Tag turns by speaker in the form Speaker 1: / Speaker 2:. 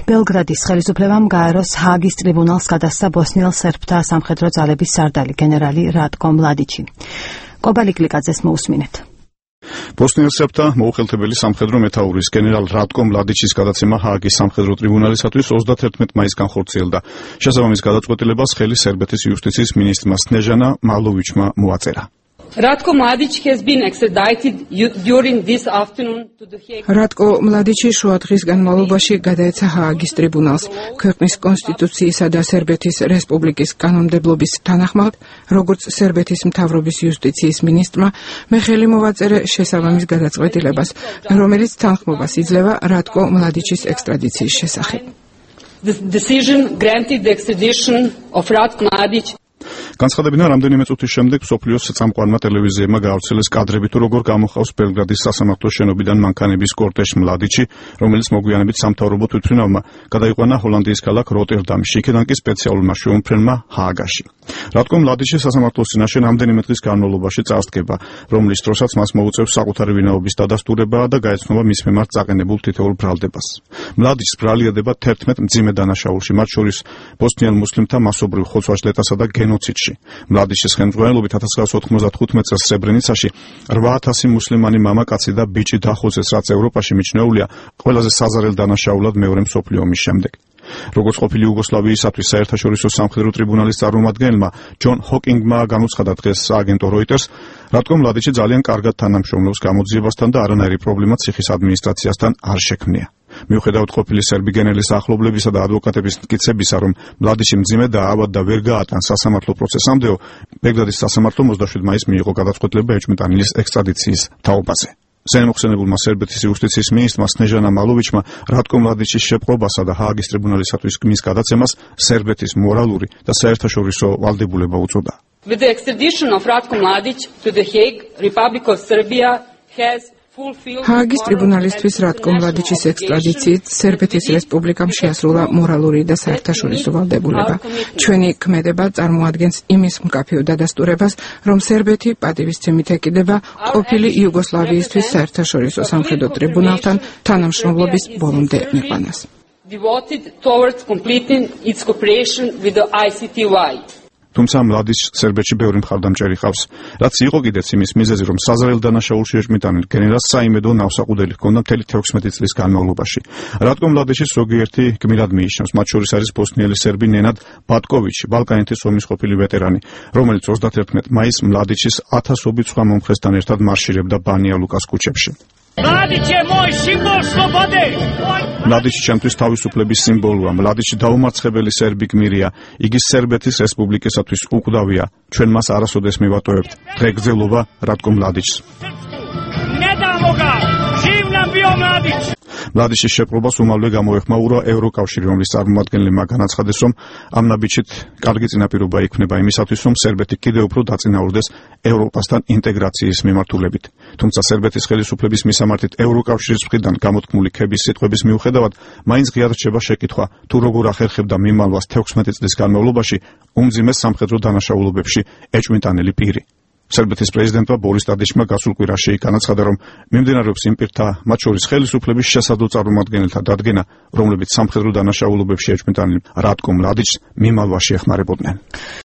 Speaker 1: ბელგრადის ხელისუფლებამ გაეროს ჰააგის ტრიბუნალს გადასცა ბოსნიელ სერბთა სამხედრო ძალების სარდალი გენერალი რატკო მლადიჩი. კობალი კლიკაძეს მოусმინეთ.
Speaker 2: ბოსნიელ სერბთა მოუხელთებელი სამხედრო მეთაურის გენერალ რატკო მლადიჩის გადაცემა ჰააგის სამხედრო ტრიბუნალისათვის 31 მაისს განხორციელდა. შესაბამის გადაწყვეტილებას ხელი სერბეთის იუსტიციის მინისტრმა სნეჟანა მალოვიჩმა მოაწერა.
Speaker 3: Ratko Mladic has been extradited during this afternoon to the Hague.
Speaker 4: Ratko Mladici შუა დღის განმავლობაში გადაეცა ჰააგის ტრიბუნალს. ქვეყნის კონსტიტუციისა და სერბეთის რესპუბლიკის კანონმდებლობის თანახმად, როგორც სერბეთის მთავრობის იუსტიციის მინისტრმა, მე ხელი მოვაწერე შესაბამის გადაწყვეტილებას, რომელიც თანხმობას იძლევა რატკო მლადიჩის ექსტრადიციის შესახებ.
Speaker 3: The decision granted the extradition of Ratko Mladic.
Speaker 2: განცხადებინა რამდენიმე წუთის შემდეგ მსოფლიოს წამყვანმა ტელევიზიებმა გაავრცელეს კადრები თუ როგორ გამოხავს ბელგრადის სასამართლოს შენობიდან მანქანების კორტეჟს მლადიჩი, რომელიც მოგვიანებით სამთავრობო თვითმფრინავმა გადაიყვანა ჰოლანდიის ქალაქ როტერდამში, იქედან კი სპეციალურმა შეუმფრენმა ჰააგაში. რატკო მლადიჩი სასამართლოს წინაშე რამდენიმე დღის განმავლობაში წარსდგება, რომლის დროსაც მას მოუწევს საკუთარი ვინაობის დადასტურება და გაეცნობა მის მიმართ წაყენებულ თითოეულ ბრალდებას. მლადიჩს ბრალია 11 მძიმე დანაშაულში, მათ შორის ბოსნიელ მუსლიმთა მასობრივ ხოცვა-ჟლეტასა და გენოციდში. მლადიჩის ხელმძღვანელობით 1995 წელს სებრენიცაში 8000 მუსლიმანი მამაკაცი და ბიჭი დახოცეს, რაც ევროპაში მიჩნეულია ყველაზე საზარელ დანაშაულად მეორე მსოფლიო ომის შემდეგ. როგორც ყოფილი იუგოსლავიისათვის საერთაშორისო სამხედრო ტრიბუნალის წარმომადგენელმა ჯონ ჰოკინგმა განუცხადა დღეს სააგენტო როიტერს, რატკო მლადიჩი ძალიან კარგად თანამშრომლობს გამოძიებასთან და არანაირი პრობლემა ციხის ადმინისტრაციასთან არ შექმნია. მიუხედავად ყოფილი სერბი გენერლის ახლობლებისა და ადვოკატების მტკიცებისა, რომ მლადიჩი მძიმე და ავად და ვერ გაატან სასამართლო პროცესამდეო, ბელგრადის სასამართლომ 27 მაისს მიიღო გადაწყვეტილება ეჭვმიტანილის ექსტრადიციის თაობაზე. ზემოხსენებულმა სერბეთის იუსტიციის მინისტრმა სნეჟანა მალოვიჩმა რატკო მლადიჩის შეპყრობასა და ჰააგის ტრიბუნალისათვის მის გადაცემას სერბეთის მორალური და საერთაშორისო ვალდებულება უწოდა.
Speaker 3: With the extradition of Ratko Mladic to the Hague, Republic of Serbia has
Speaker 4: ჰააგის ტრიბუნალისთვის რატკო მლადიჩის ექსტრადიციით სერბეთის რესპუბლიკამ შეასრულა მორალური და საერთაშორისო ვალდებულება. ჩვენი ქმედება წარმოადგენს იმის მკაფიო დადასტურებას, რომ სერბეთი პატივისცემით ეკიდება ყოფილი იუგოსლავიისთვის საერთაშორისო სამხედრო ტრიბუნალთან თანამშრომლობის ბოლომდე მიყვანას.
Speaker 3: Devoted towards completing its cooperation with the ICTY.
Speaker 2: თუმცა მლადიჩს სერბეთში ბევრი მხარდამჭერი ჰყავს, რაც იყო კიდეც იმის მიზეზი, რომ საზარელ დანაშაულში ეჭვმიტანილ გენერალს საიმედო ნავსაყუდელი ჰქონდა მთელი 16 წლის განმავლობაში. რატკო მლადიჩის ზოგიერთი გმირად მიიჩნევს, მათ შორის არის ბოსნიელი სერბი ნენად ბატკოვიჩი, ბალკანეთის ომის ყოფილი ვეტერანი, რომელიც 31 მაისს მლადიჩის ათასობით სხვა მომხრესთან ერთად მარშირებდა ბანია ლუკას ქუჩებში. მლადიჩი ჩემთვის თავისუფლების სიმბოლოა. მლადიჩი დაუმარცხებელი სერბი გმირია. იგი სერბეთის რესპუბლიკისათვის უკვდავია. ჩვენ მას არასოდეს მივატოვებთ. დღე გრძელობა რატკო მლადიჩს. მლადიჩის შეპყრობას უმალვე გამოეხმაურა ევროკავშირი, რომლის წარმომადგენლებმა განაცხადეს, რომ ამ ნაბიჯით კარგი წინაპირობა იქნება იმისათვის, რომ სერბეთი კიდევ უფრო დაწინაურდეს ევროპასთან ინტეგრაციის მიმართულებით. თუმცა სერბეთის ხელისუფლების მისამართით ევროკავშირის მხრიდან გამოთქმული ქების სიტყვების მიუხედავად, მაინც ღიად რჩება შეკითხვა, თუ როგორ ახერხებდა მიმალვას 16 წლის განმავლობაში უმძიმე სამხედრო დანაშაულობებში ეჭვმიტანილი პირი. სერბეთის პრეზიდენტმა ბორის ტადიჩმა გასულ კვირაში განაცხადა, რომ მიმდინარეობს იმ პირთა, მათ შორის ხელისუფლების შესაძლო წარმომადგენელთა დადგენა, რომლებიც სამხედრო დანაშაულობებში ეჭვმიტანილ რატკო მლადიჩს მიმალვაში ეხმარებოდნენ.